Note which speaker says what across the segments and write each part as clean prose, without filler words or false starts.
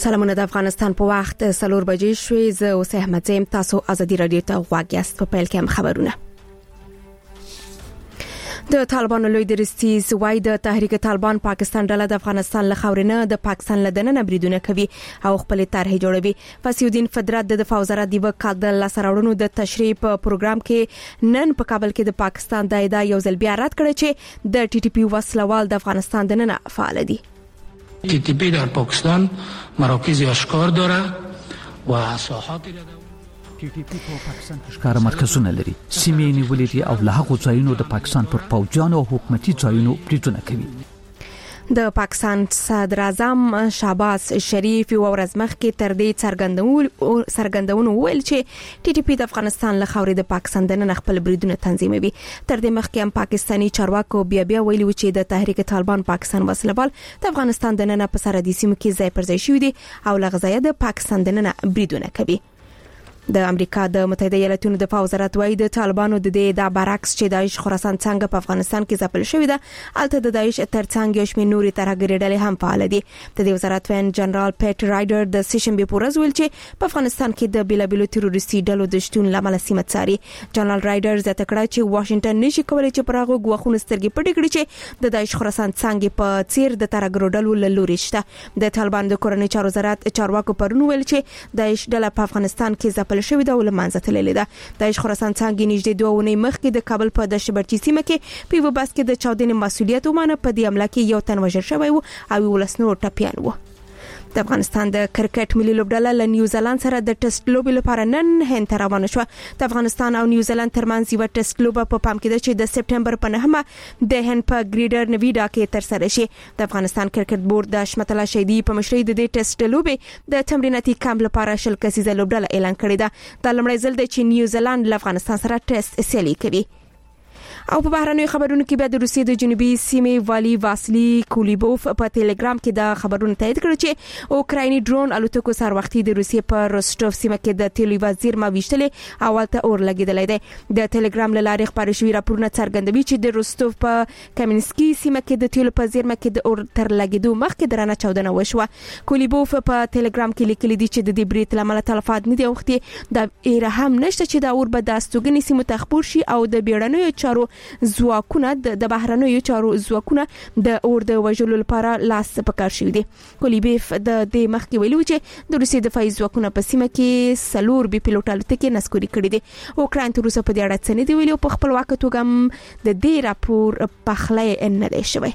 Speaker 1: سلامونه د افغانستان په وخت 4 بجې شوې. زه اوس احمد زیم. تاسو ازادي رادیو ته غوږ یاست. په پیل کې هم خبرونه. د طالبانو لوی درستیز وای د تحریک طالبان پاکستان ډله د افغانستان له خاورینه د پاکستان له دننه بریدونه کوي او خپل طرح جوړوي. فسیودین فدرات د دفاع وزارت دی وکړه د لاسراوړونو د تشریح په پروګرام کې نن په کابل کې د پاکستان د ادعا یو ځل بیا رد کړ چې د ټي ټي پی وسلوال د افغانستان دننه فعال دي.
Speaker 2: تی تی پی در پاکستان مراکز اشکار داره و ساحات
Speaker 3: ټي ټي پی په پاکستان کې ښکار مرکزونه لري. سیمې نیولې دي او له هغو ځایونو د پاکستان پر پوځیانو او حکومتي ځایونو بریدونه کوي.
Speaker 1: د پاکستان صدر اعظم شهباز شریف یو ورځ مخکې تر دې څرګندونو ویل چې ټي ټي پی د افغانستان له خاورې د پاکستان دننه خپل بریدونه تنظیموي. تر دې مخکې هم پاکستاني چارواکو بیا ویلي و چې د تحریک طالبان پاکستان وسلوال د افغانستان دننه په سرحدي سیمو کې ځای پر ځای شوي دي او له غزا د پاکستان دننه بریدونه کوي. د امریکا د متحده ایالاتونو دفاع وزارت وايي د طالبانو د دې د برعکس چې داعش خراسان څنګه په افغانستان کې ځپل شوې ده البته د داعش ترڅنګ یو شمېر نوري ترهګري ډلې هم فعال دي. د دې وزارت وین جنرال پیټ رایډر د سیشنبه په ورځ ویل چې په افغانستان کې د بیلابیلو تروریستي ډلو د شتون لامل سیمه څاري. جنرال رایډر زیاته کړه چې واشنگټن نشي کولای چې پر هغه غوښونه سترګې پټې کړي چې د داعش خراسان څنګه په څیر د ترهګرو ډلو له لوري شته. د طالبان د کورنۍ چارو وزارت چارواکو پرون ویل چې داعش ډله په افغانستان کې ځپل شوې ده او لمانځه تللې ده. داعش خراسان څنګه نږدې 2 اونۍ مخکې د کابل په دشت برچی سیمه کې په وباس کې د چاودنې مسؤلیت ومنه. په دې حمله کې یو تن وژل شوی و او ولسنو ټپيان و. د افغانستان د کرکټ ملي لوبډله له نیوزیلند سره د ټیسټ لوبې لپاره نن هند ته روانه شوه. د افغانستان او نیوزیلند ترمنځ یو ټیسټ لوب په پام کې ده چې د سپټمبر په 9 د هند په ګریډر نویډا کې تر سره شي. د افغانستان کرکټ بورډ د حشمت الله شهیدی په مشرۍ د دې ټیسټ لوبې د تمریناتي کمپ لپاره 10 کسیزه لوبډله اعلان کړې ده. دا لومړی ځل دی چې نیوزیلند له افغانستان سره ټیسټ سیالي کوي. او په بهرنیو خبرونو کې بیا د روسیې د جنوبي سیمې والی واسلی کولیبوف په ټلګرام کې د خبرونو تایید کړ چې اوکرایني ډرون الوتکو سر وختي د روسیې په روسټوف سیمه کې د تیلو وزیر ما ویشتلې اولته اور لګیدلې ده. د ټلګرام له لارې خبري شوی راپورونه څرګندوي چې د روسټوف په کمینسکي سیمه کې د تیلو په زیرمه کې د اور تر لګیدو مخکې درنه چاودنه وشوه. کولیبوف په ټلګرام کې لیکلي دي چې د دې بریټ لامل تلفات نه دي وختي د ایرهم نشته چې د اور به د استوګنې سیمه تخپور شي او د بیړنیو چارو ځواکونه د بهرنیو چارو ځواکونه د اور د وژلو لپاره لاس پکار شوی دي. کولیبوف د دې مخکې ویلو چې د روسیې دفاعي ځواکونه په سیمه کې سلور بي پيلوټ الوتکې نسکوري کړې دي. اوکراین تر اوسه په دې اړه څه نه دی ویلي. په خپل وخت توګه د دې راپور پخلی نه دی شوی.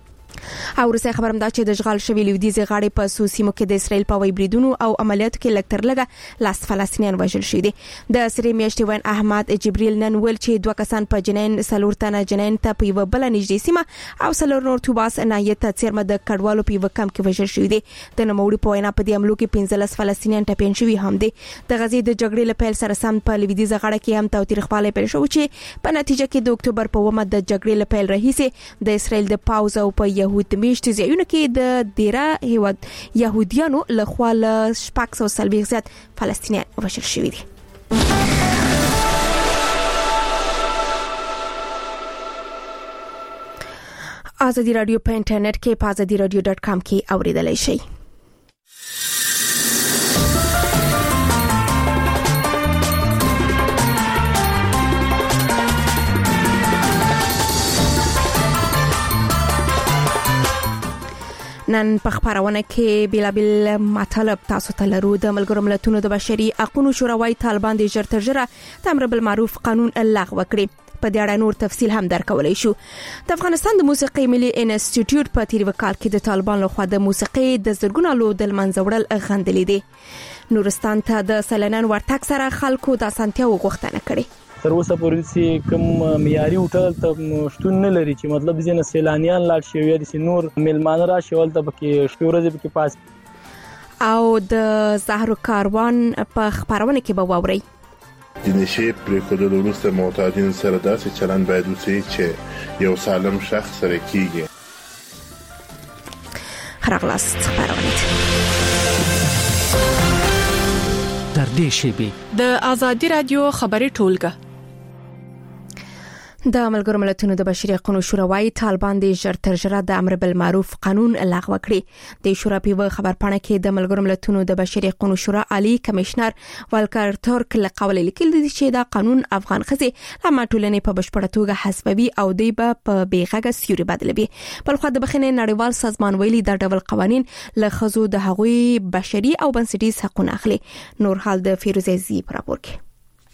Speaker 1: او روسي خبرم دا چې د اشغال شوی لویدیزي غاړي په سوسیمو کې د اسرائیل په وی بریدونو او عملیاتو کې لکتر لګه لاس فلسطینیان وژل شوی دي. د سری میاشتې وین احمد جبريل نن ول چې 2 کسان په جنین سلور تنه جنین ته په یو بل نږدې سیمه او سلور نور توباس نایت څیرمه د کډوالو په وکم کې وژل شوی دي. د نوموړي په وینا په دې عملو کې 15 فلسطینیان ټپيان شوی هم دي. د غزې د جګړې له پیل سره سم په لویدیزه غاړه کې هم توتریخواله پیل شو چې په نتیجه کې د اکتوبر په 1 د جګړې له پیل راهیسه د اسرائیل د پاوز او په يهود میشت ځایونه کې د دیره هیواد يهوديانو له خوا له 640 زیات فلسطینیان وژل شوي دي. ازادي رادیو په انټرنیټ کې په azadiradio.com کې اوریدلای شئ. نن په خبرونه کې بیلابل مطالب تاسو ته لرو. د ملګرو ملتونو د بشري حقوقو شورا طالبان د ژر تر ژره امر بالمعروف قانون لغوه کړی. په دې اړه نور تفصیل هم درکولای شو. د افغانستان د موسیقي ملي انسټیټیوټ په تیر وکال کې د طالبان لخوا د موسیقي د زرګونو لو د منځوړل غندلې دي. نورستان ته د سلنن ورتک سره خلکو د اسانتیا وغوښتنه کړې.
Speaker 4: تر اوسه پورې چې کوم معیاري هوټل ته شتون نه لري چې مطلب ځینې سیلانیان لاړ شي یا د نور میلمانه راشي ولته پکې شپې ورځې پکې پاس.
Speaker 1: او د زهرو کاروان په خبرونه کې به واوري
Speaker 5: د نشي پریکودل وروسته معتادین سره داسې چلند باید وشي چې یو سالم شخص سره کیږي.
Speaker 1: خراغلاست خبرونه
Speaker 3: در دې شی به
Speaker 6: د ازادي رادیو خبري ټولګه.
Speaker 1: د ملګرو ملتونو د بشري حقوقو شورا وايي طالبان د ژر تر ژره د امر بالمعروف قانون لغوه کړي. د شورا په خبرپاڼه کې د ملګرو ملتونو د بشري حقوقو شورا عالی کمشنر والکر تورک لقول لیکل دي چې دا قانون افغان ښځې لامه ټولنې په بشپړه توګه حسابي او دی په بیغږه سیوري بدلوي. بل خو د بخښنې نړیوال سازمان ویلي دا ډول قوانين له ښځو د هغوی بشري او بنسټیز حقوق اخلي. نور حال د فیروزه زی پر راپور کې.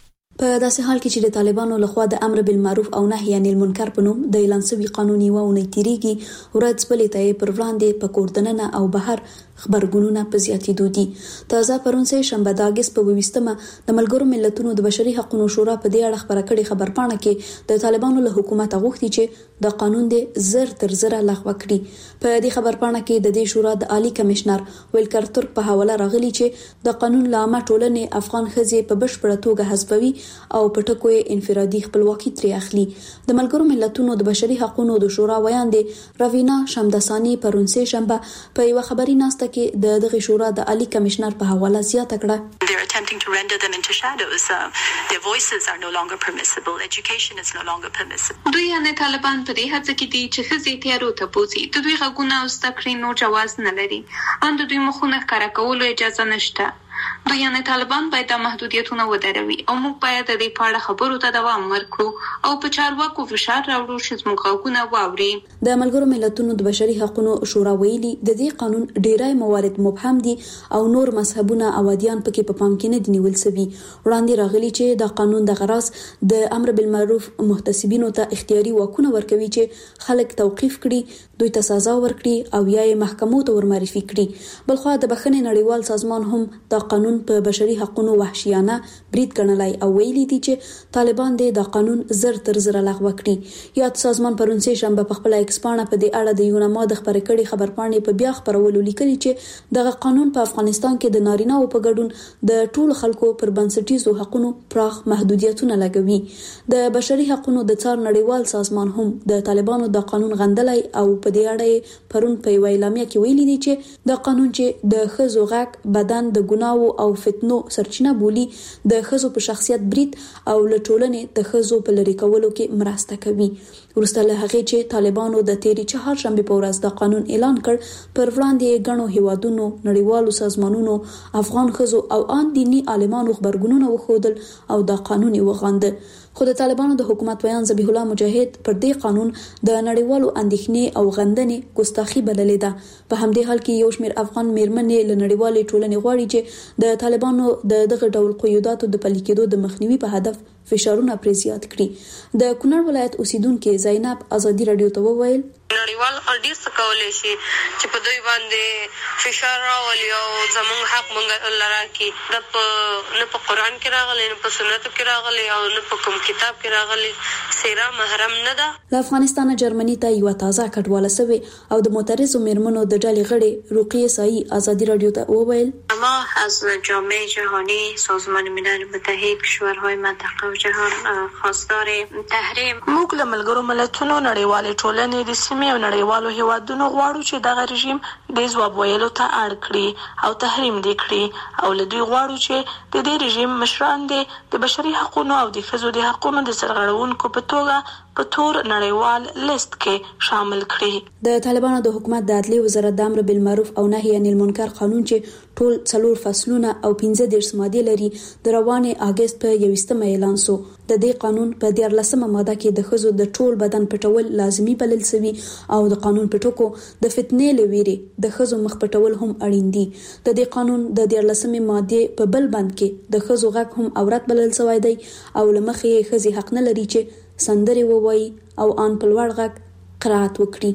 Speaker 6: په داسې حال کې چې د طالبانو لخوا د امر بالمعروف او نهي عن المنکر په نوم د اعلان شوی قانوني وونه تیریږي ورځ بلې ته پر وړاندې په کوردننه او بهر خبرګونونه په زیاتېدو دي. تازه پرون سه شنبه د اگست په 20مه د ملګرو ملتونو د بشري حقوقو شورا په دې اړه خبره کړې خبرپاڼه کې د طالبانو له حکومت غوښتي چې د قانون د زر تر زره لغوه کړي. په دې خبرپاڼه کې د دې شورا د عالی کمشنر ویلکر تورک په حواله راغلي چې د قانون لامه ټولنې افغان ښځې په بشپړه توګه حسابي او په ټکو انفرادي خپلواکي ترې اخلي. د ملګرو ملتونو د بشري حقوقو د شورا ویاندې راوینا شمداسانی پرون سه شنبه په یو خبري ناسته کې د دغه شورا د عالی کمشنر په حواله زیاته کړه.
Speaker 7: They're attempting to render them into shadows. Their voices are no longer permissible. Education is no longer permissible.
Speaker 8: دوی نه طالبان په دې هڅه کې دي چې ښځې تیارو ته بوزي. د دوی غږونه او زده کړې نور جواز نه لري. ان د دوی مخونه ښکاره کولو اجازه نشته. دوی نه طالبان باید د محدودیتونو ودروي او موږ باید د دې په اړه خبرو ته دوام ورکړو او په چارواکو فشار راوړو چې زموږ غږونه واوري.
Speaker 6: د ملګرو ملتونو د بشري حقوقو شورا ویلي د دې قانون ډیری موارد مبهم دي او نور مذهبونه او ادیان پکې په پام کې نه دي نیول شوي. وړاندې راغلي چې د قانون د غرض د امر بالمعروف محتسبینو ته اختیاري واکونه ورکوي چې خلک توقيف کړي، دوی ته سزا ورکړي او یا یې محکمو ته ورمعرفي کړي. بلخو د بخښنې نړیوال سازمان هم د قانون په بشري حقوقو وحشیانه برید ګڼلای او ویلي دي چې طالبان د قانون زر تر زر لغوه کړي. یاد سازمان پرون سه شنبه په خپل ایکسپانه په دې اړه د یونما د خبرې کړي خبرپاڼې په بیا خبرولو لیکلي چې دغه قانون په افغانستان کې د نارینه او په ګډون د ټولو خلکو پر بنسټیزو حقوقو پراخ محدودیتونه لګوي. د بشري حقوقو د څار نړیوال سازمان هم د طالبانو د قانون غندلای او په دې اړه پرون په اعلامیه کې ویلي دي چې د قانون چې د ښځو غږ بدن د ګناو او فتنو سرچینه بولی د ښځو په شخصیت برید او لټولنې د ښځو په لری کولو کې مرسته کوي. ورسته له هغه چې طالبانو د تیری چهارشنبه په ورځ د قانون اعلان کړ پر وړاندې غنو هیوادونو نړیوالو سازمانونو افغان ښځو او ان دینی عالمانو خبرګونونه وښودل او د قانون وغند. خو د طالبانو د حکومت بیان ذبیح الله مجاهد پر دې قانون د نړیوالو اندېښنې او غندنې ګستاخی بللې ده. په همدې حال کې یو شمېر افغان میرمنې له نړیوالې ټولنې غواړي چې د طالبانو د دغه ډول قیوداتو د پلي کېدو د مخنیوي په هدف فشارونه پر زیات کړي. د کونړ ولایت اوسیدونکو زینب ازادي رادیو ته وویل
Speaker 9: نړیوال ډیر څه کولای شي چې په دوی باندې فشار راولي او زموږ حق مونږ لرا کی د نه په قران کې راغلي نه په سنت کې راغلي او نه په کوم کتاب کې راغلي. سیرا محرم نه ده.
Speaker 6: له افغانستان جرمني ته یو تازه کډواله سوي او د معترضو میرمنو د ډلې غړي رقیه سایی ازادي رادیو ته وویل
Speaker 10: ما از جامعه جهانی سازمان ملل متحد کشورهای منطقه و جهان خواستار تحریم
Speaker 8: موږ له ملګرو ملتونو نړیوالې ټولنې د سیمې او نړیوالو هیوادونو غواړو چې دغه رژیم د ځواب ویلو ته اړ کړي او تحریم دې کړي او له دوی غواړو چې د دې رژیم مشران د بشري حقوقو او د ښځو د حقوقو د سرغړونکو په توګه په تور نړیوال لیست کې شامل کړي.
Speaker 6: د طالبانو د حکومت د عدلیې وزارت د امر بالمعروف او نهي عن المنکر قانون چې ټول 4 فصلونه او 15 ماده لري د روانې اگست په 21مه اعلان شو. د دې قانون په 14مه ماده کې د ښځو د ټول بدن پټول لازمی بلل شوی او د قانون پټکو د فتنې لويري د ښځو مخ پټول هم اړین دي. د دې قانون د 14مه ماده په بل بند کې د ښځو غږ هم عورت بلل شوی دی او لمخې ښځې حق نه لري چې سندري ووایي او ان په لوړ غږ قرات وکړي.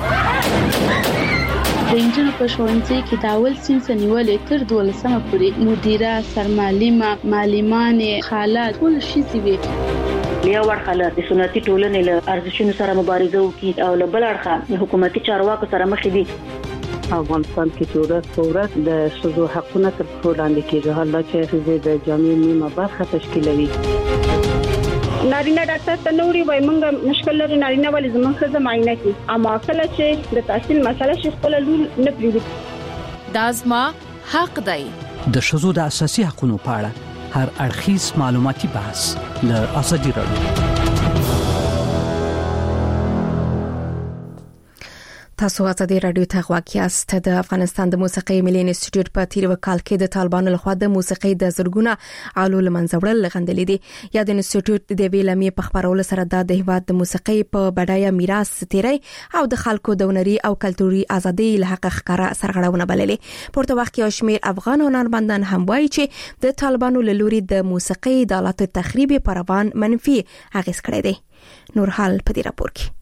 Speaker 11: د انجنونو په ښوونځي کې د اول صنف نیولې تر 12مه پورې مدیره، سرمعلمه، معلمانې، خاله ټول شي وي.
Speaker 12: یو ورخاله د سنتي ټولنې له ارزښتونو سره مبارزه وکړي او له بل اړخه حکومتي چارواکو سره مخ دي.
Speaker 13: افغانستان کې ورځ د ښځو حقونه تر پښو لاندې کېږي. حالا چې ښځې د جامعې نیمه برخه تشکیلوي.
Speaker 14: نارینه ډاکټر ته نوري وای مونږ مشکل لري نارینه ولې زموږ ښځه معاینه کوي اما کله چې د تحصیل مسله شي خپل لول نه پریږدي.
Speaker 15: دا زما حق دی.
Speaker 3: د ښځو د اساسي حقوقو په اړه هر اړخیز معلوماتي بحث له ازادي رادیو.
Speaker 1: تاسو غواړئ رادیو ته غواکیاست. د افغانستان د موسیقي ملي انسټیټیوټ په تیر وکال کې د طالبانو لخوا د موسیقي د زرګونه علو لمنځوړل غندلې دي. یا د انسټیټیوټ د ویلمي په خبرولو سره د هیواد د موسیقي په بډایه میراث تیری او د خلکو د هنري او کلتوري ازادي له حق ښکارا سرغړونه بللې. پورته وخت کې شمیر افغان هنرمندان هم وایي چې د طالبانو له لوري د موسیقي د آلاتو تخریب په روان منفي اغیز کړی دی. نور حال په دې راپور کې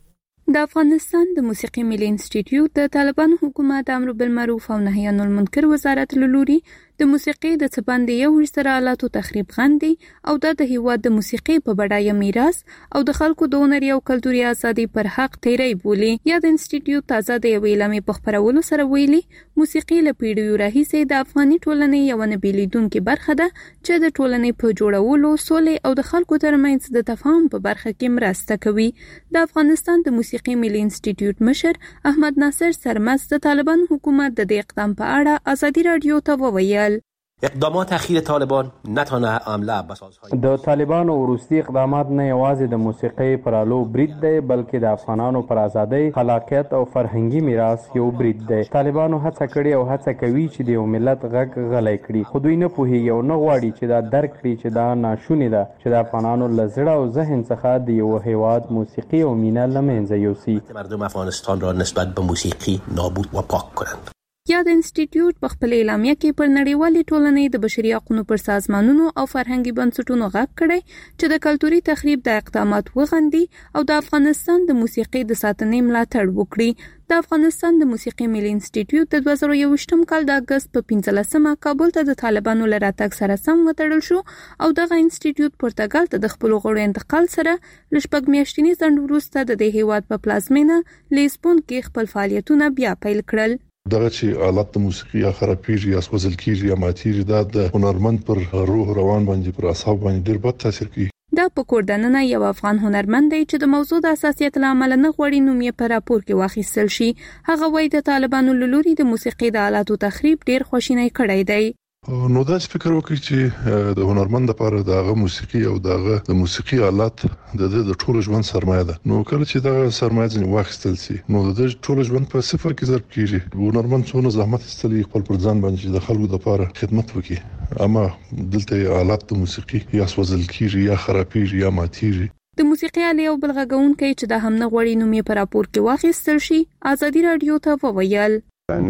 Speaker 16: د افغانستان د موسیقي ملي انسټیټیوټ د طالبانو حکومت امر بالمعروف او نهي عن المنکر وزارت لوري د موسیقي د څبندې یو سره آلاتو تخریب غندي او د هیواد د موسیقي په بډایه میراث او د خلکو د هنري او کلتوري ازادي پر حق تیری بولی. یا د انسټیټیوټ تازه د ویلمي په خبرولو سره ویلي موسیقي له پیړیو راهیسې د افغاني ټولنې یو نه بیلیدونکو برخه ده چې د ټولنې په جوړولو، سولې او د خلکو ترمنځ د تفاهم په برخه کې مرسته کوي. د افغانستان د موسیقي ملي انسټیټیوټ مشر احمد ناصر سرمست د طالبان حکومت د دې اقدام په اړه ازادي رادیو ته وویل
Speaker 17: اقدامات اخیر طالبان نتانه عمله بسازهای
Speaker 18: د طالبانو وروستي اقدامات نه یوازې د موسیقي پر آلو برید دی بلکې د افغانانو پر ازادۍ، خلاقیت او فرهنګي میراث یو برید دی. طالبانو هڅه کړې او هڅه کوي چې د یو ملت غږ غلی کړي، خو دوی نه پوهیږي او نه غواړي چې دا درک کړي چې دا ناشونې ده چې د افغانانو له زړه او ذهن څخه د یو هیواد موسیقي او مینه له منځه یوسي.
Speaker 17: مردم افغانستان را نسبت به موسیقی نابود و پاک کنند.
Speaker 16: یا د انسټیټیوټ په خپل اعلامیه کې پر نړیوالې ټولنې د بشري حقوقو پر سازمانونو او فرهنګي بنسټونو غږ کړی چې د کلتوري تخریب د اقدامات وغندي او د افغانستان د موسیقي د ساتنې ملاتړ وکړي. د افغانستان د موسیقي ملي انسټیټیوټ د 2021 کال د اگست په 15مه کابل ته د طالبانو له راتګ سره سم وتړل شو او دغه انسټیټیوټ پرتګال ته د خپل غړو انتقال سره لږ میاشتنی ځنډ وروسته د دې هیواد په پلازمینه لیسبون کې خپل فعالیتونه بیا پیل کړل.
Speaker 19: دغه چې آلات د موسیقي یا خرابېږي یا سوځل کېږي یا ماتېږي دا د هنرمند پر روح روان باندې پر اعصاب باندې ډېر بد تاثیر کوي.
Speaker 16: دا په کوردننه یو افغان هنرمند دی چې د موضوع د حساسیت لامل نه غوړي نوم یې په راپور کې واخیستل شي. هغه وایي د طالبانو له لوري د موسیقي د آلاتو تخریب ډېر خواشینی کړی دی.
Speaker 19: نو دا فکر وکړي چې د هنرمند لپاره دغه موسیقي او دغه د موسیقي آلات د ټول ژوند سرمایه ده. نو کله چې دغه سرمایه ځنې واخیستل شي نو د ټول ژوند په صفر کې ضرب کیږي. هنرمند څونه زحمت ایستلی خپل پر ځان باندې د خلکو لپاره خدمت وکړي، اما دلته آلات د موسیقي یا سوځل کیږي یا خرابېږي یا ماتېږي.
Speaker 16: د موسیقي آلې او بلغږونکي چې د هم نه غوړي نوم یې په راپور کې واخیستل شي ازادي رادیو ته وویل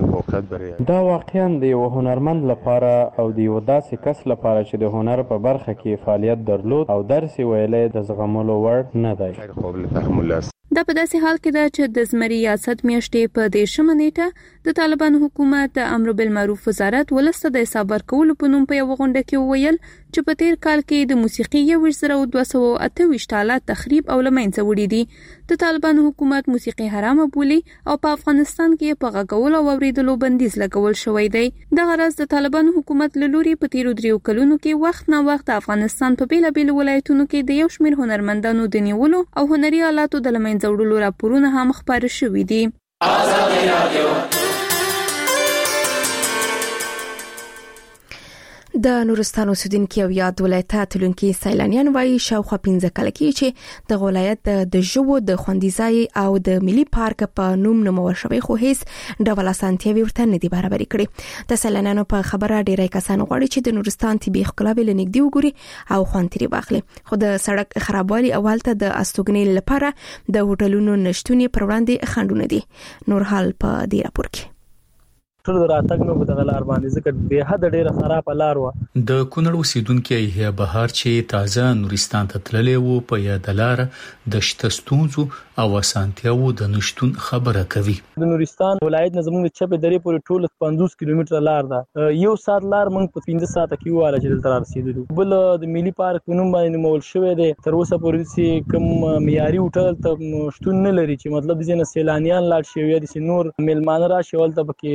Speaker 18: دا واقعا د یو هنرمند لپاره او د یو داسې کس لپاره چې د هنر په برخه کې فعالیت درلود او درس ویلې د زغملو وړ نه دی.
Speaker 16: دا په داسې حال کې ده چې د زمري ریاست میاشتې په 10 نیټه د طالبان حکومت د امر بالمعروف وزارت ولسته د حساب ورکولو په نوم په یو غونډه کې وویل چې په تیر کال کې د موسیقي 1228 آلات تخریب او لمنځه وړي دي. د طالبان حکومت موسیقي حرامه بولي او په افغانستان کې په غږولو او اوریدلو بندیز لګول شوی دی. د غرض د طالبان حکومت له لوري په تیرو 3 کلونو کې وخت نه وخت د افغانستان په بیلابیل ولایتونو کې د یو شمېر هنرمندانو د نیولو او هنري آلاتو د لمنځه وړلو راپورونه هم خبر شوي دي. آزادي رادیو
Speaker 1: د نورستان اوسیدونکو او یاد ولایت تلونکي سیلانیان وایي شاوخوا 15 کال کې چې د ولایت د ژوو د خوندیځای او د ملي پارک په نوم نومول شوی خو هیڅ ډول اسانتیاوي ورته نه دي برابرې کړې. د سیلانیانو په خبره ډیری کسان غواړي چې د نورستان طبي ښکلاوي لنګدي وګوري او خوند ترې واخلي، خو د سړک خرابوالي او هلته د استوګنې لپاره د هوټلونو نشټونی پر وړاندې خنډونه دي. نور حال په دې راپور کې
Speaker 4: ټول راتګ نو په دغه لار باندې ځکه به حد ډیره خراب لار و.
Speaker 3: د کونړ اوسیدونکو هي بهار چې تازه نورستان ته تللی وو په یاد لار د شتستونزو او اسانتیاو د نشټون خبره کوي.
Speaker 4: د نورستان ولایت نه زموږ چپه درې پورې ټول 50 کیلومتره لار ده. یو سات لار موږ په 15 ساعته کې واله چې دلته رسیدلو. بل د ملي پارک په نوم باندې مول شوی دی. تر اوسه پورې چې کوم معیاري هوټل ته شتون نه لري چې مطلب د سیلانیان لاړ شي یا د نور ملمانه راشي ولته پکې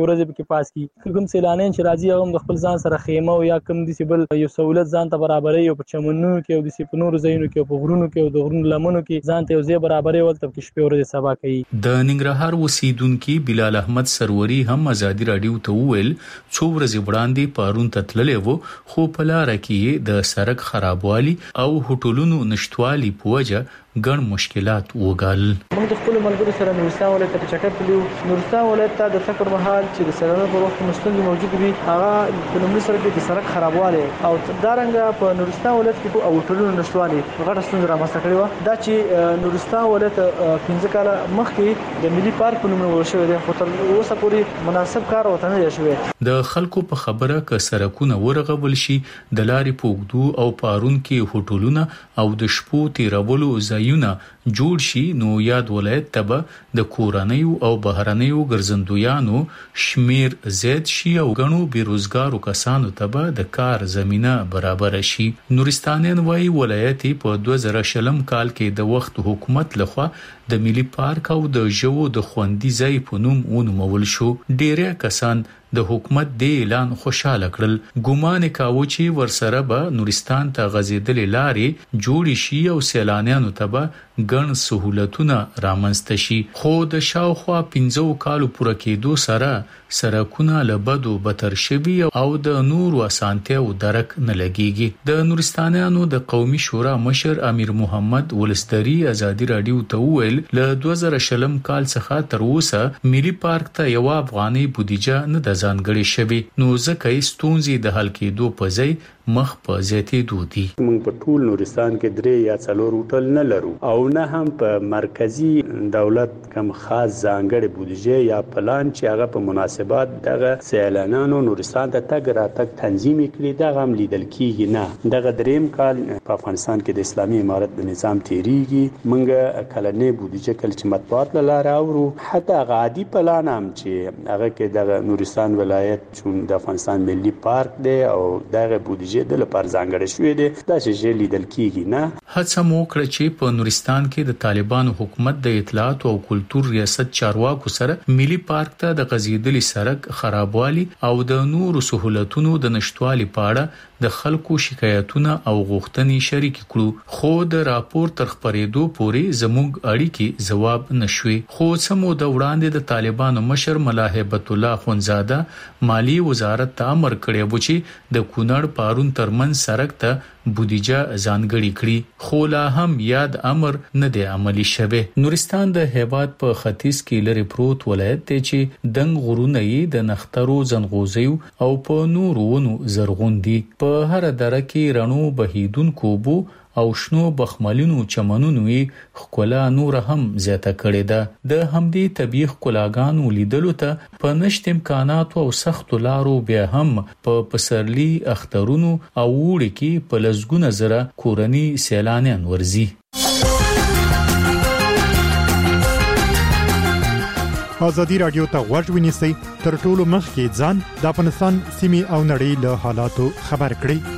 Speaker 4: ورځې کې پاس کی کوم سیلانیان چې راځي هغه د خپل ځان سره خیمه او یا کوم د سیبل یو سہولت ځان ته برابرې او په چمنونو کې او د سپنورو ځایونو کې او په غرونو کې او د غرونو لمنو کې ځان ته یو ځای برابرې ولته کې شپې ورځې سبا کوي.
Speaker 3: د ننګرهار اوسیدونکو بلال احمد سروري هم ازادي رادیو ته وویل څو ورځې وړاندې پارون ته تللی وو خو په لار کې د سړک خرابوالي او هوټلونو نشټوالي په وجه ګڼ مشکلات وګال.
Speaker 20: موږ د خپل ملګرو سره نورستان ولایت ته چکر تلو. نورستان ولایت ته د تکر محل چې د سړک په وخت مستند موجود وي هغه په لومړي سره کې د سړک خرابواله او دارنګه په نورستان ولایت کې او هوټلونو نشټوالي غټه ستونزه رامنځته کړې و. دا چې نورستان ولایت 15 کال مخکې د ملي پارک په نوم ورشوي دی خو تر اوسه پورې مناسب کار وته نه شوی.
Speaker 3: د خلکو په خبره ک سرکونه ورغول شي د لارې پوګدو او پارون کې هوټلونه او د شپو تیرولو ځایونه جوړ شي نو یاد ولایت ته د کورنیو او بهرنیو ګرځندویانو شمیر زیات شي او غنو بیروزګارو کسانو ته د کار زمينه برابر شي. نورستانیان وايي ولایت په 2000 کال کې د وخت حکومت لخوا د ملي پارک او د ژوو د خوندي ځای په نوم ونومول شو. ډیره کسان د حکومت د اعلان خوشاله کړل. ګومان کاوه چې ورسره به نورستان ته غزیدل لارې جوړ شي او سیلانیانو ته به ګڼ سہولتونه رامنځته شي. خو د شاوخوا 15 کالو پوره کېدو سره سرکونه لبدو بتر شوي او د نور اسانتیاو درک نه لګيږي. د نورستانیانو د قومي شورا مشر امیر محمد ولستری ازادي رادیو ته ویل له 2000 کال څخه تر اوسه ملي پارک ته یو افغاني بودیجه نه د ځانګړي شوی نو ځکه ستونزې د حل کېدو په ځای مخ په زیاتېدو دي.
Speaker 21: موږ په ټول نورستان کې 3 یا 4 هوټل نه لرو او نه هم په مرکزی دولت کوم خاص ځانګړي بودیجه یا پلان چې هغه په مناسبات دغه سیلانیانو نورستان ته تګ راتګ تنظیم کړي دغه هم لیدل کیږي نه. دغه دریم کال په افغانستان کې د اسلامي امارت د نظام تیریږي موږ کلنې بودیجه کل چې مطبوعات لاره اورو حتی عادي پلان هم چې هغه کې د نورستان ولایت چون د افغانستان ملي پارک دی او دغه بودیجه د لپاره ځانګړی شوې ده دا چې لیدل کیږي نه.
Speaker 3: هڅه مو کړې چې په نورستان کې د طالبانو حکومت د اطلاعات او کلتور ریاست چارواکو سره ملي پارک ته د غزیدلي سړک خرابوالي او د نورو سہولتونو د نشټوالي په اړه د خلکو شکایتونه او غوښتنې شریک کړو خو د راپور تر خبرېدو پورې زموږ اړیکې جواب نشوي. خو سمو د وړاندې د طالبانو مشر ملا هیبت الله خونزاده مالی وزارت ته امر کړی و چې د کونړ پارون ترمن سړک ته بودیجه ځانګړي کړي خو لا هم یاد امر نه دی عملی شوه. نورستان د هیواد په ختیځ کې لري پروت ولایت دی چې دنګ غرونه یې د نخترو زنغوزیو او په نورونو زرغون دي. په هر دره کې رڼو بهیدونکو بو او شنو بخملونو چمنونو یې خکلا نور هم زیاته کړې ده. د همدې طبيعي خکلاګانو لیدلو ته په نشټ امکانات او سخت لارو بیا هم په پسرلی اخترونو او وړي کې په لزګونه زره کورنی سیلانیان ورزي.
Speaker 22: ازادي رادیو ته غوږ ونیسئ تر ټولو مخکې ځان د افغانستان سیمې او نړۍ له حالاتو خبر کړئ.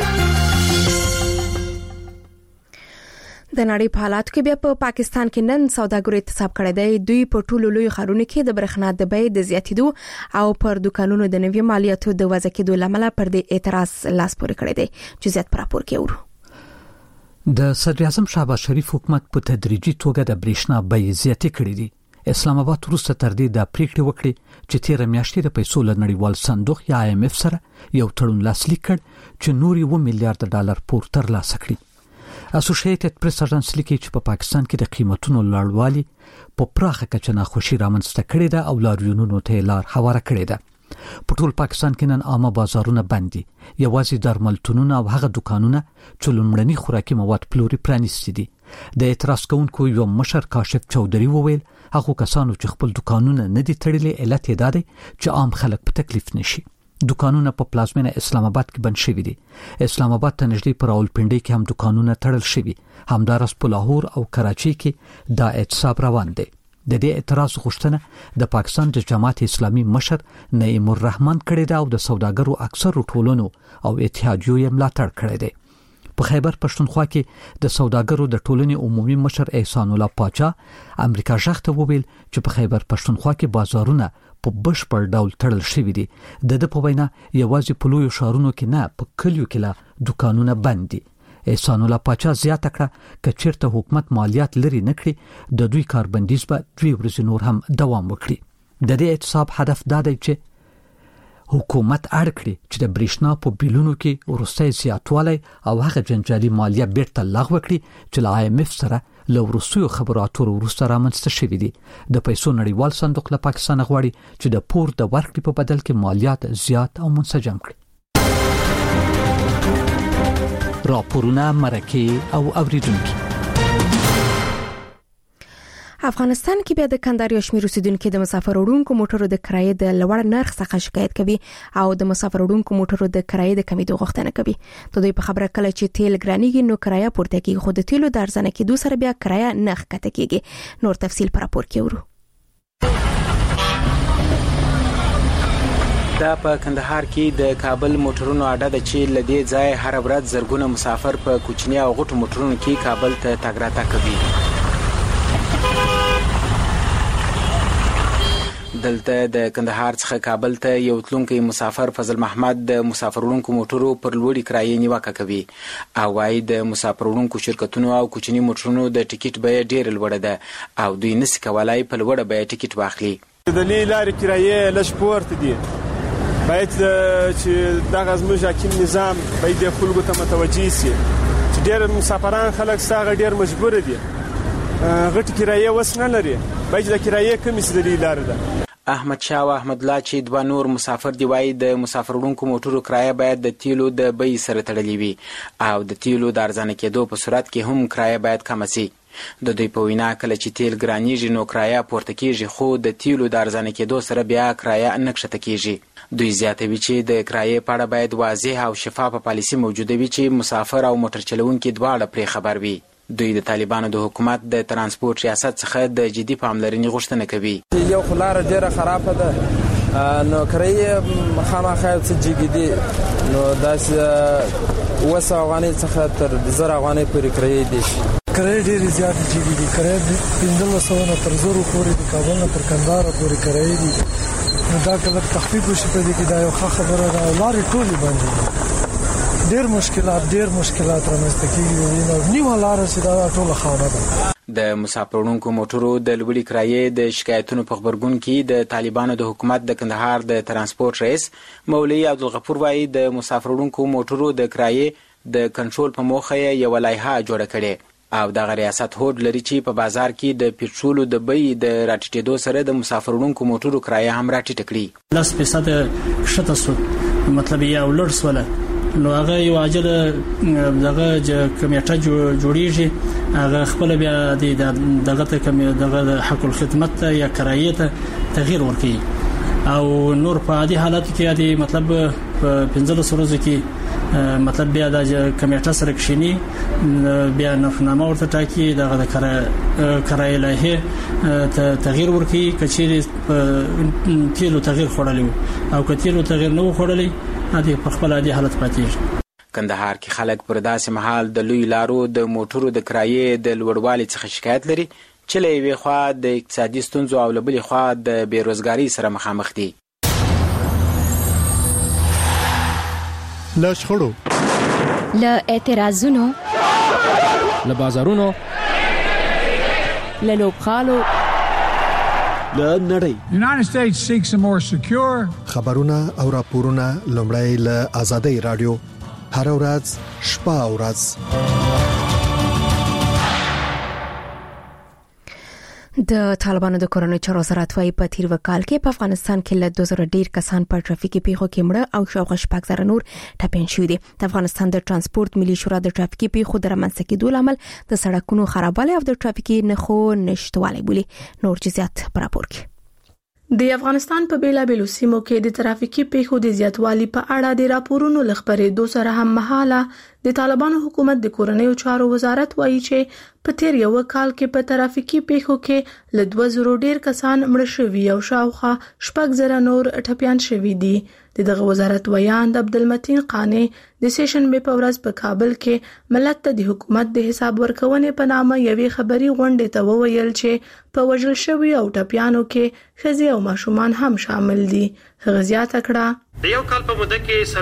Speaker 1: د نړۍ په حالاتو کې بیا په پاکستان کې نن سوداګرو احتساب کړی دی. دوی په ټولو لوی ښارونو کې د برېښنا د بیې د زیاتېدو او پر دکانونو د نوي مالیاتو د وضع کېدو لامل پر دې اعتراض لاس پورې کړی دی. جزئیات پر راپور کې ورو.
Speaker 23: د صدر اعظم شهباز شریف حکومت په تدریجي توګه د برېښنا بیې زیاتې کړې دي. اسلام آباد وروسته تر دې د پریکړې وکړې چې 13 میاشتې د پیسو له نړیوال صندوق یا IMF سره یو تړون لاسلیک کړ چې نوري 1 میلیارډ ډالر پور ترلاسه کړي. اسوسییټډ پریس اژانس لیکي چې په پاکستان کې د قیمتونو لوړوالي په پراخه کچه ناخوشي رامنځته کړې ده او لاریونونو ته لار هواره کړې ده. په ټول پاکستان کې نن عامه بازارونه بند دي. یوازې درملتونونه او هغه دکانونه چې لومړني خوراکي مواد پلوري پرانیستي دي. د اعتراض کوونکو یو مشر کاشف چودري وویل هغه کسانو چې خپل دکانونه نه دي تړلي علت یې ده چې عام خلک په تکلیف نشي. دکانونه په پلازمینه اسلام آباد کې بند شوي دي. اسلام آباد ته نږدې پر راولپنډي کې هم دکانونه تړل شوي. همدارس په لاهور او کراچي کې دا احتساب روان دی. د دې اعتراض غوښتنه د پاکستان د جماعت اسلامي مشر نعیم الرحمن کړې ده او د سوداګرو اکثر ټولنو او اتحادیو یې ملاتړ کړی دی. په خیبر پښتونخوا کې د سوداګرو د ټولنې عمومي مشر احسان الله پاچا امریکا ژغ ته وویل چې په خیبر پښتونخوا کې بازارونه په بشپړ ډول تړل شوي دي. د په وینا یوازې په لویو ښارونو کې نه په کلیو کې لا دکانونه بند دي. احسان الله پاچا زیاته کړه چې چیرته حکومت مالیات لري نه کړي د دوی کاربندیز به 2 ورځې نور هم دوام وکړي. د دې اعتصاب هدف دا دی چې حکومت اړ کړي چې د برېښنا په بیلونو کې وروستي زیاتوالی او هغه جنجالي مالیه بیرته لغوه کړي چې له IMF سره له وروستیو خبرو اترو وروسته رامنځته شوي دي. د پیسو نړیوال صندوق له پاکستان غواړي چې د پور د ورکړې په بدل کې مالیات زیات او منسجم کړي. راپورونه مرکه او اوریدونکو.
Speaker 1: افغانستان کې بیا د کندهار شمیر اوسیدونکو د مسافر وړونکو موټرو د کرایې د لوړ نرخ څخه شکایت کوي او د مسافر وړونکو موټرو د کرایې د کمیدو غوښتنه کوي. د دوی په خبره کله چې تیل ګرانیږي نو کرایه پورته کیږي، خو د تیلو د ارزانه کېدو سره بیا کرایه نرخ کته کیږي. نور تفصیل پر راپور کې ورو.
Speaker 2: دا په کندهار کې د کابل موټرونو اډه د چې لدی ځای هر ورځ زرګونه مسافر په کوچني او غټو موټرونو کې کابل ته تګ راتګ کوي. دلته د کندهار څخه کابل ته یو تلونکي مسافر فضل محمد د مسافرونکو موټرو پر لوړی کرایې نیوکه کوي او وايي د مسافرونکو شرکتونو او کوچني موټرونو د ټیکټ بیه ډېر لوړه ده او دوی نشي کولای په لوړه بیه ټیکټ واخلي.
Speaker 5: د لارې کرایې لږ پورته دي، باید چې دغه زموږ حاکم نظام باید د خلکو ته متوجه شي چې ډېر مسافران خلک ساغه ډېر مجبور دي، غټ کرایې وس نه لري، باید د کرایې کمی سي د لارې ده.
Speaker 2: احمد شاه او احمد الله چې دوه نور مسافر دی وایي د مسافرونکو موټرو کرایه باید د تیلو د بیې سره تړلې وي او د تیلو د ارزانه کېدو په صورت کې هم کرایه باید کم شي. د دوی په وینا کله چې تیل ګرانیږي نو کرایه پورته کیږي، خو د تیلو د ارزانه کېدو سره بیا کرایه نه کښته کیږي. دوی زیاتوي چې د کرایې په اړه باید واضح او شفافه پالیسي موجوده وي چې مسافر او موټر چلوونکي دواړه پرې خبر وي. دوی د طالبانو د حکومت د ترانسپورت ریاست څخه د جدي پاملرنې غوښتنه کوي.
Speaker 7: یو خلاره ډیره خرابه ده، نو کرایې خامخا څه جګیدي، نو داسې 200 افغانۍ څخه تر 1000 افغانۍ پورې کرایې دي.
Speaker 24: کرایې ډېرې زیاتې جګیدي، کرایې 1500 نه تر 1000 پورې د کابل نه تر کندهار پورې کرایې دي. نو دا کله تخفیف وشي په دې کې دا یو ښه خبره ده. لارې ټولې بندې دي، ډېر مشکلات رامنځته کیږي، نو نیمه لاره چې دا ټوله خاوره ده.
Speaker 2: د مسافرونکو موټرو د لوړې کرایې د شکایتونو په خبرګون کې د طالبانو د حکومت د کندهار د ترانسپورت رئیس مولوي عبدالغفور وایي د مسافرونکو موټرو د کرایې د کنټرول په موخه یو لایحه جوړه کړې او دغه ریاست هوډ لري چې په بازار کې د پټرولو د بیې د راټیټېدو سره د مسافرونکو موټرو کرایه هم راټیټه کړي.
Speaker 25: 10% شته سو مطلب یې او لړ سوله، نو هغه یو عاجل دغه کمیټه جوړیږي، هغه خپل بیا دغه ته کمی دغه حق الخدمت یا کرایې ته تغییر ورکړي او نور په عادي حالت کې عادي مطلب په 15 ورځو کې مطلب بیا د کمیټه سره کښینی، بیا نرخنامه ورته ټاکي، دغه د کرایې لایحه ته تغییر ورکړي. کچېرې تیلو تغییر خوړلی او که تیلو تغییر نه و خوړلی عادي په خپل عادي حالت پاتې.
Speaker 2: کندهار کې خلک پر داسې مهال د لوی لارو د موټرو د کرایې د لوړوالي څخه شکایت لري چې له یوې خوا د اقتصادي ستونزو او له بلې خوا د بېروزګارۍ سره مخامخ دي.
Speaker 22: له شخړو،
Speaker 26: له اعتراضونو،
Speaker 27: له بازارونو،
Speaker 26: له لوبغالو،
Speaker 27: له نړۍ.
Speaker 28: United States seeks a more secure.
Speaker 29: خبرونه او راپورونه لومړی له آزادۍ رادیو هر ورځ شپه او ورځ.
Speaker 1: د طالبانو د کورونو چارو وزارت وايي په تیر وکال کې په افغانستان کې له 2000 ډیر کسان په ټرافیکي پیښو کې مړه او شاوخوا 6,000 نور ټپيان شوي دي. د افغانستان د ترانسپورت ملي شورا د ټرافیکي پیښو د رامنځته کېدو لامل د سړکونو خرابوالی او د ټرافیکي نښو نشټوالی بولي. نور جزئیات پر راپور کې.
Speaker 8: د افغانستان په بیلابېلو سیمو کې د ترافیکي پیښو د زیاتوالي په اړه د راپورونو لخبرېدو سره هم مهاله د طالبانو حکومت د کورنیو چارو وزارت وایي چې په تیر یو کال کې په ترافیکي پیښو کې له 2000 ډیر کسان مړه شوي او شاوخوا 6,000 نور ټپيان شوي دي. دغه وزارت ویاند عبدالمتین قانی د سیشنبه په ورځ په کابل کې ملت ته د حکومت د حساب ورکونې په نامه یوې خبري غونډې ته وویل چې په وژل شوی او ټپیانو کې ښځې او ماشومان هم شامل دي. هغه زیاته کړه
Speaker 6: د یو کال په موده کې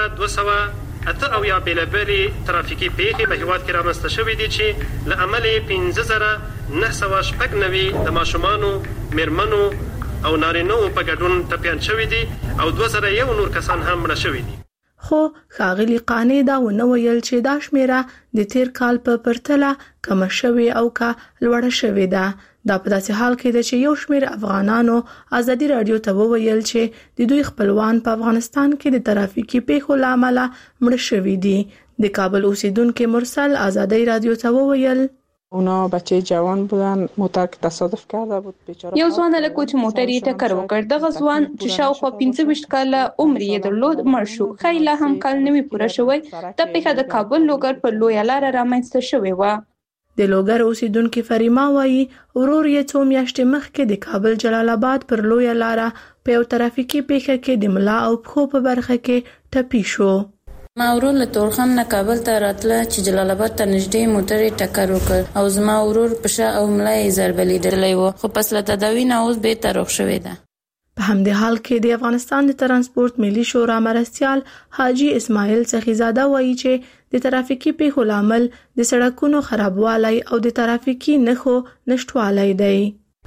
Speaker 6: 4200 او یا بیلابېلې ترافیکي پیښې په هیواد کې رامنځته شوې دي چې له امله 15990 د ماشومانو، میرمنو او نارینه‌و په ګډون ټپیان شوي دي او 2001 نور کسان هم مړه شوي دي.
Speaker 8: خو ښاغلي قانع دا ونه ویل چې دا شمیره د تیر کال په پرتله کمه شوې او کا لوړه شوې ده. دا په داسې حال کې ده چې یو شمېر افغانانو ازادي رادیو ته وویل چې د دوی خپلوان په افغانستان کې د ترافیکي پیښو له امله مړه شوي دي. د کابل اوسیدونکو مرسل ازادي رادیو ته وویل
Speaker 9: اونا بچه جوان بودن، موتر که تصادف کرده بود بیچاره.
Speaker 16: یو ځوان هلک چې موټر یې ټکر وکړ. دغه ځوان چې شاوخوا 25 کاله عمر یې درلود مړ شو. ښایي لا هم کال نه وي پوره شوی. دا پیښه د کابل لوګر په لویه لاره رامنځته شوې وه.
Speaker 8: د لوګر اوسیدونکو فریما وایي ورور یې څو میاشتې مخکې د کابل جلال آباد پر لویه لاره په یو ترافیکي پیښه کې د ملا او پښو په برخه کې ټپي شو.
Speaker 10: ما ورور له تورخم نه کابل ته راتله چې جلال آباد ته نږدې موټر یې ټکر وکړ او زما ورور په شا او ملا یې ضربه لیدلی و، خو پس له تداوي نه اوس بېرته روغ شوې ده.
Speaker 8: په همدې حال کې د افغانستان د ترانسپورت ملي شورا مرستیال حاجی اسماعیل سخیزاده وایي چې د ترافیکي پیښو لامل د سړکونو خرابوالی او د ترافیکي نښو نشټوالی دی.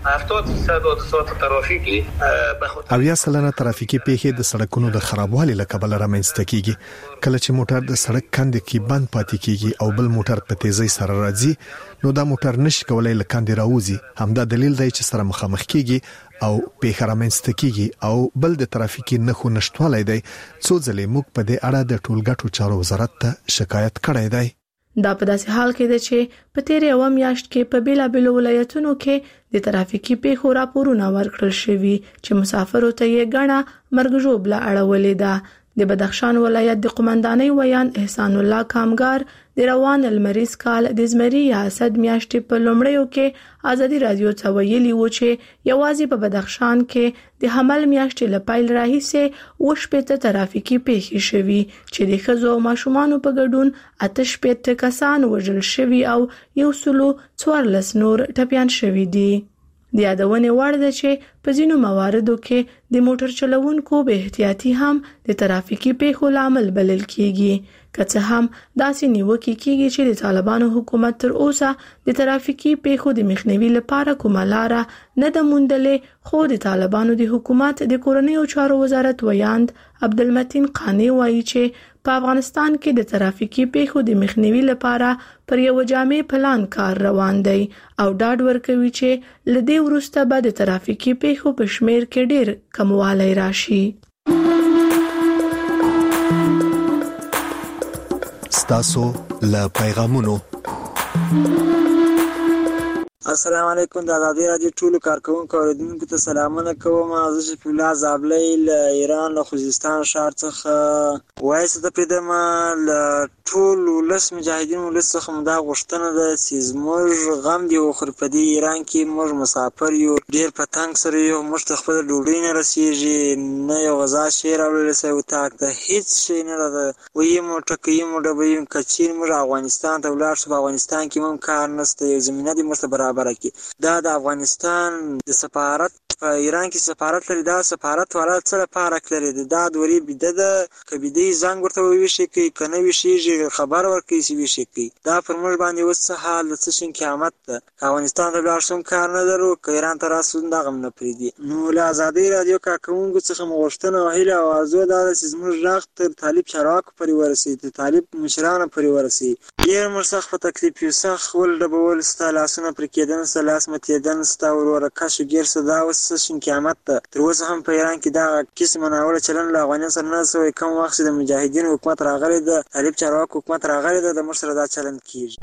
Speaker 11: 70% ترافیکي
Speaker 29: اویا سلنه ترافیکي پیښې د سړکونو د خرابوالي له کبله رامنځته کیږي. کله چې موټر د سړک کندې کې بند پاتې کیږي او بل موټر په تیزی سره راځي نو دا موټر نشي کولای له کندې راوځي. همدا دلیل دی چې سره مخامخ کیږي او پیښه رامنځته کیږي. او بل د ترافیکي نښو نشټوالی دی. څو ځلې موږ په دې اړه د ټولګټو چارو وزارت ته شکایت کړی دی.
Speaker 8: دا په داسې حال کې ده چې په تیر یو میاشت کې په بیلابېلو ولایتونو کې د ترافیکي پیښو راپورونه ورکړل شوي چې مسافرو ته یې ګڼه مرګ ژوبله اړولې ده. د بدخشان ولایت د قومندانۍ ویاند احسان الله کامګار د روان المریض کال د زمري یا اسد میاشتې په لومړیو کې ازادي رادیو ته ویلي و چې یوازې په بدخشان کې د حمل میاشتې له پیل راهیسې 18 ترافیکي پیښې شوي چې د ښځو او ماشومانو په ګډون 18 کسان وژل شوي او 114 نور ټپیان شوي دي. د یادونې وړ ده چې په ځینو مواردو کې د موټر چلوونکو به احتیاطي هم د ترافیکي پیښو لامل بلل کیږي. که څه هم داسې نیوکې کیږي چې د طالبانو حکومت تر اوسه د ترافیکي پیښو د مخنیوي لپاره کومه لاره نه ده موندلې، خو د طالبانو د حکومت د کورنیو چارو وزارت ویاند عبدالمتین قانی وایي چې په افغانستان کې د ترافیکي پیښو د مخنیوي لپاره پر یو جامع پلان کار روان دی او ډاډ ورکوي چې لدې وروسته به د ترافیکي پیښو په شمیر کې ډیر کموالی راشي.
Speaker 29: ستاسو له پیغامونو.
Speaker 12: السلام علیکم. د ازادي رادیو ټولو کارکونکو اوریدونکو ته سلامونه کوم. زه شفیع الله زابلی له ایران له خوزستان ښار څخه وایسته پریدم. له ټول ولس مجاهدین ولس څخه مو دا غوښتنه ده چې زموږ غم دی وخوري. په دې ایران کې موږ مسافر یو، ډېر په تنګ سره یو. موږ ته خپله ډوډۍ نه رسېږي، نه یو غذا شی راوړلی سوی اتاق ته، هېڅ شی نه ده. ویمو ټکیمو ډبیو که چیرې موږ افغانستان ته ولاړ شو، په افغانستان کې هم کار نشته، یو زمینه دې موږ ته برابر کی. دا د افغانستان د سفارت په ایران کې سفارت لري. دا سفارت والا څه لپاره کړی؟ دا دوري بده ده که بده زنګ ورته ویشي کوي که نه ویشيږي خبر ورکوي چې ویشي کوي. دا پر موږ باندې اوس څه حال د څه شین قیامت ده. افغانستان ته لاړ شم کار نه درو، که ایران ته راسو دا غم نه پریدي. نو له ازادي رادیو کارکونکو څخه مو غوښتنه او هیله او آرزو ده چې زموږ غږ تر طالب چارواکو پورې ورسېږي، د طالب مشرانو پورې ورسېږي. ډېر موږ سخت په تکلیف یو، سخت ولډبول ستا لاسونه پرې کېدن، ستا لاس متېدن، ستا وروره کش و ګیر سه. دا اوس څه شین قیامت ده. تر اوسه هم په ایران کې دا قسم ناوړه چلن له افغانانو سره نه سوی. کوم وخت چې د مجاهدینو حکومت راغلی ده، طالب چارواکو حکومت راغلی ده، د موږ سره دا چلن کېږي.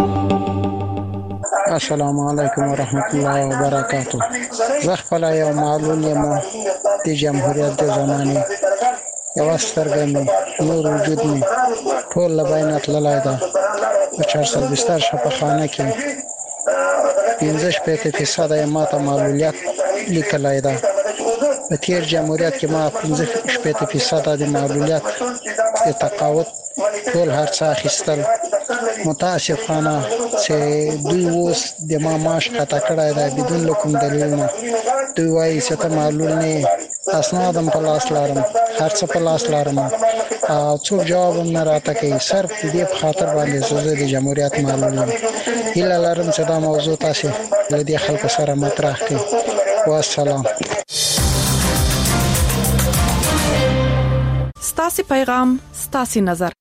Speaker 13: السلام علیکم ورحمت الله وبرکاتو. زه خپل یو معلول یم د جمهوریت د زمانې، یو سترګه مې نور وجود مې ټول له بینه تللی ده. په 420 شفاخانه کې 15% یې ماته معلولیت لیکلی ده. په تیر جمهوریت کې ما 15% د معلولیت د تقاعد ټول هرڅه اخیستل. متاسفانه چې دوی اوس د ما معاش قطع کړی دی بدون کوم دلیل نه. دوی وایي چې ته معلول نه، اسنادم په لاس لرم، هرڅه په لاس لرم، او څوک جواب نه راته کوي. صرف دې په خاطر باندې زه د جمهوریت معلول یم. هیله لرم چې دا موضوع تاسو له دې خلکو سره مطرح کړئ. والسلام.
Speaker 4: ستاسو پیغام، ستاسو نظر.